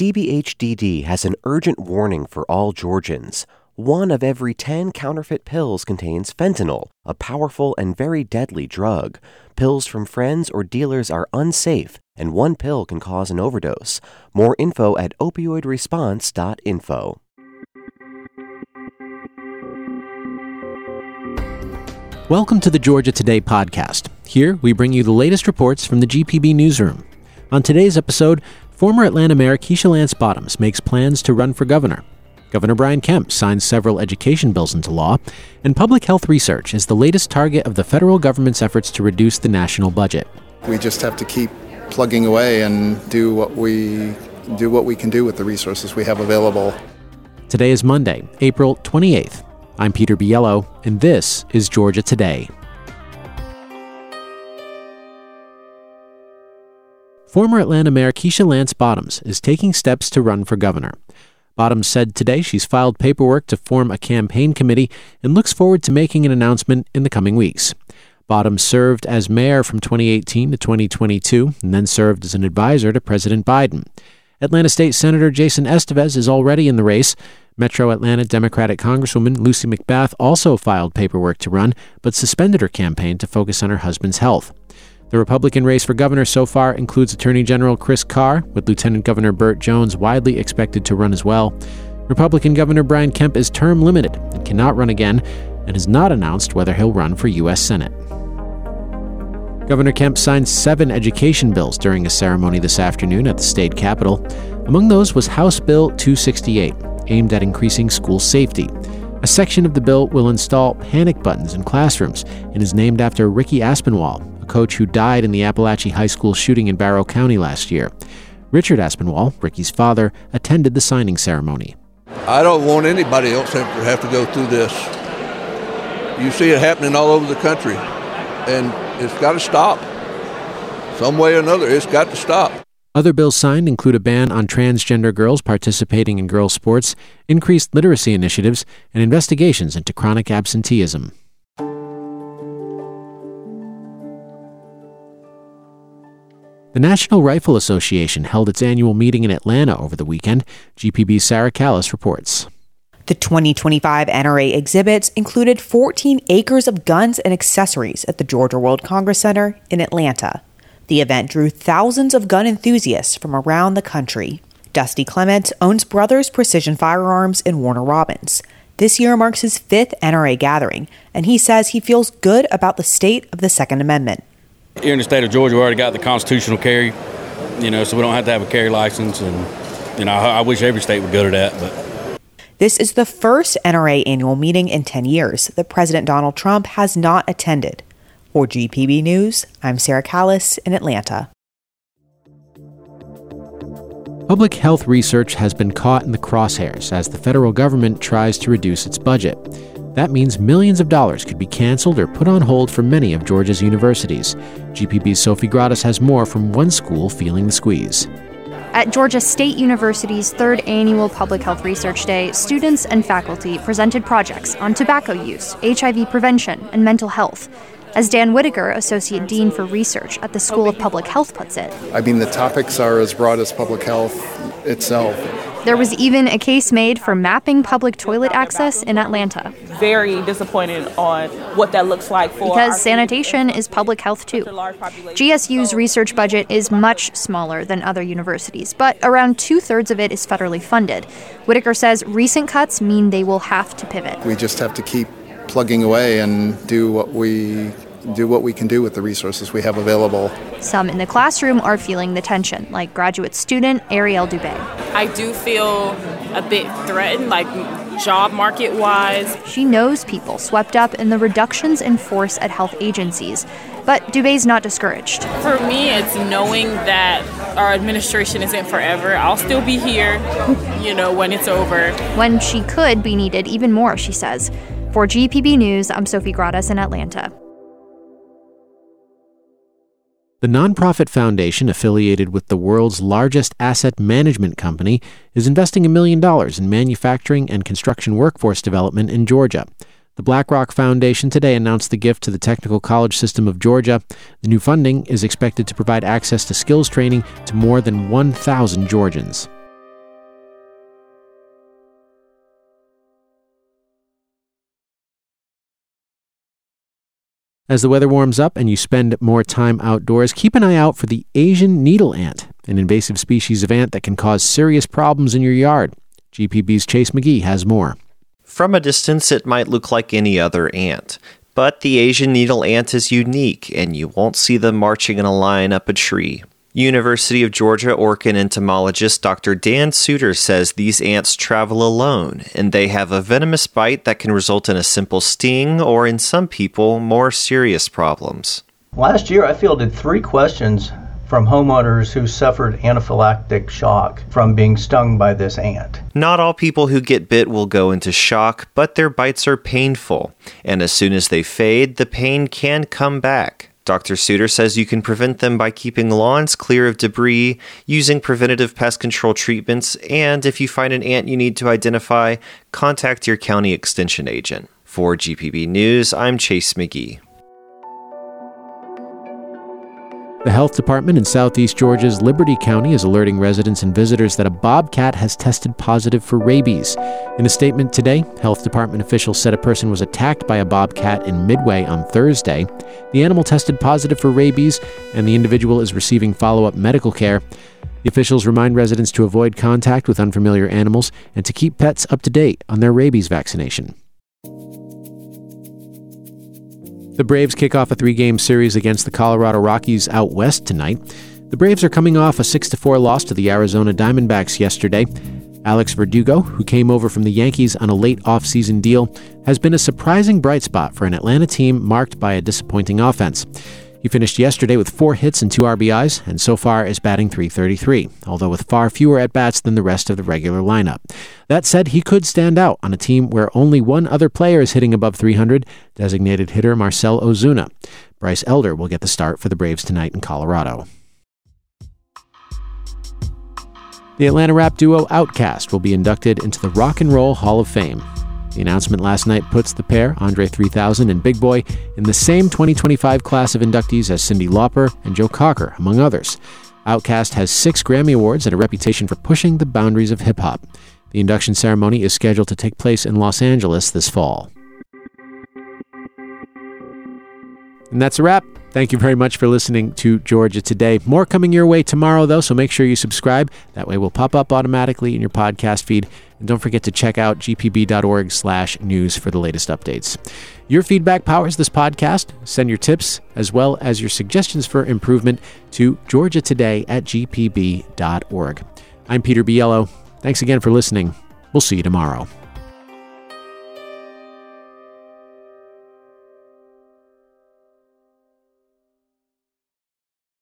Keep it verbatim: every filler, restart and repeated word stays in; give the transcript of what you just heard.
D B H D D has an urgent warning for all Georgians. One of every ten counterfeit pills contains fentanyl, a powerful and very deadly drug. Pills from friends or dealers are unsafe, and one pill can cause an overdose. More info at opioid response dot info. Welcome to the Georgia Today podcast. Here, we bring you the latest reports from the G P B newsroom. On today's episode, former Atlanta Mayor Keisha Lance Bottoms makes plans to run for governor. Governor Brian Kemp signs several education bills into law, and public health research is the latest target of the federal government's efforts to reduce the national budget. We just have to keep plugging away and do what we do what we can do with the resources we have available. Today is Monday, April twenty-eighth. I'm Peter Biello, and this is Georgia Today. Former Atlanta Mayor Keisha Lance Bottoms is taking steps to run for governor. Bottoms said today she's filed paperwork to form a campaign committee and looks forward to making an announcement in the coming weeks. Bottoms served as mayor from twenty eighteen to twenty twenty-two and then served as an advisor to President Biden. Atlanta State Senator Jason Estevez is already in the race. Metro Atlanta Democratic Congresswoman Lucy McBath also filed paperwork to run, but suspended her campaign to focus on her husband's health. The Republican race for governor so far includes Attorney General Chris Carr, with Lieutenant Governor Burt Jones widely expected to run as well. Republican Governor Brian Kemp is term limited and cannot run again, and has not announced whether he'll run for U S Senate. Governor Kemp signed seven education bills during a ceremony this afternoon at the state capitol. Among those was House Bill two sixty-eight, aimed at increasing school safety. A section of the bill will install panic buttons in classrooms and is named after Ricky Aspinwall, a coach who died in the Appalachia High School shooting in Barrow County last year. Richard Aspinwall, Ricky's father, attended the signing ceremony. I don't want anybody else to have to go through this. You see it happening all over the country, and it's got to stop. Some way or another, it's got to stop. Other bills signed include a ban on transgender girls participating in girls' sports, increased literacy initiatives, and investigations into chronic absenteeism. The National Rifle Association held its annual meeting in Atlanta over the weekend. G P B's Sarah Callis reports. The twenty twenty-five N R A exhibits included fourteen acres of guns and accessories at the Georgia World Congress Center in Atlanta. The event drew thousands of gun enthusiasts from around the country. Dusty Clement owns Brothers Precision Firearms in Warner Robins. This year marks his fifth N R A gathering, and he says he feels good about the state of the Second Amendment. Here in the state of Georgia, we already got the constitutional carry, you know, so we don't have to have a carry license, and, you know, I, I wish every state would go to that, but... This is the first N R A annual meeting in ten years that President Donald Trump has not attended. For G P B News, I'm Sarah Callis in Atlanta. Public health research has been caught in the crosshairs as the federal government tries to reduce its budget. That means millions of dollars could be canceled or put on hold for many of Georgia's universities. G P B's Sophie Gradas has more from one school feeling the squeeze. At Georgia State University's third annual Public Health Research Day, students and faculty presented projects on tobacco use, H I V prevention, and mental health. As Dan Whitaker, Associate Dean for Research at the School of Public Health, puts it. I mean, the topics are as broad as public health itself. There was even a case made for mapping public toilet access in Atlanta. Very disappointed on what that looks like for because sanitation is public health too. G S U's research budget is much smaller than other universities, but around two-thirds of it is federally funded. Whitaker says recent cuts mean they will have to pivot. We just have to keep plugging away and do what we do what we can do with the resources we have available. Some in the classroom are feeling the tension, like graduate student Ariel Dubé. I do feel a bit threatened, like job market-wise. She knows people swept up in the reductions in force at health agencies, but Dubé's not discouraged. For me, it's knowing that our administration isn't forever. I'll still be here, you know, when it's over. When she could be needed even more, she says. For G P B News, I'm Sophie Gradas in Atlanta. The nonprofit foundation affiliated with the world's largest asset management company is investing a million dollars in manufacturing and construction workforce development in Georgia. The BlackRock Foundation today announced the gift to the Technical College System of Georgia. The new funding is expected to provide access to skills training to more than one thousand Georgians. As the weather warms up and you spend more time outdoors, keep an eye out for the Asian needle ant, an invasive species of ant that can cause serious problems in your yard. G P B's Chase McGee has more. From a distance, it might look like any other ant, but the Asian needle ant is unique, and you won't see them marching in a line up a tree. University of Georgia orkin entomologist Doctor Dan Suter says these ants travel alone, and they have a venomous bite that can result in a simple sting or, in some people, more serious problems. Last year, I fielded three questions from homeowners who suffered anaphylactic shock from being stung by this ant. Not all people who get bit will go into shock, but their bites are painful, and as soon as they fade, the pain can come back. Doctor Suter says you can prevent them by keeping lawns clear of debris, using preventative pest control treatments, and if you find an ant you need to identify, contact your county extension agent. For G P B News, I'm Chase McGee. The health department in southeast Georgia's Liberty County is alerting residents and visitors that a bobcat has tested positive for rabies. In a statement today, health department officials said a person was attacked by a bobcat in Midway on Thursday. The animal tested positive for rabies, and the individual is receiving follow-up medical care. The officials remind residents to avoid contact with unfamiliar animals and to keep pets up to date on their rabies vaccination. The Braves kick off a three-game series against the Colorado Rockies out west tonight. The Braves are coming off a six to four loss to the Arizona Diamondbacks yesterday. Alex Verdugo, who came over from the Yankees on a late off-season deal, has been a surprising bright spot for an Atlanta team marked by a disappointing offense. He finished yesterday with four hits and two R B Is, and so far is batting three thirty-three, although with far fewer at-bats than the rest of the regular lineup. That said, he could stand out on a team where only one other player is hitting above three hundred, designated hitter Marcell Ozuna. Bryce Elder will get the start for the Braves tonight in Colorado. The Atlanta rap duo Outkast will be inducted into the Rock and Roll Hall of Fame. The announcement last night puts the pair, Andre three thousand and Big Boi, in the same twenty twenty-five class of inductees as Cyndi Lauper and Joe Cocker, among others. Outkast has six Grammy Awards and a reputation for pushing the boundaries of hip-hop. The induction ceremony is scheduled to take place in Los Angeles this fall. And that's a wrap. Thank you very much for listening to Georgia Today. More coming your way tomorrow, though, so make sure you subscribe. That way we'll pop up automatically in your podcast feed. And don't forget to check out g p b dot org slash news for the latest updates. Your feedback powers this podcast. Send your tips as well as your suggestions for improvement to georgia today at g p b dot org. I'm Peter Biello. Thanks again for listening. We'll see you tomorrow.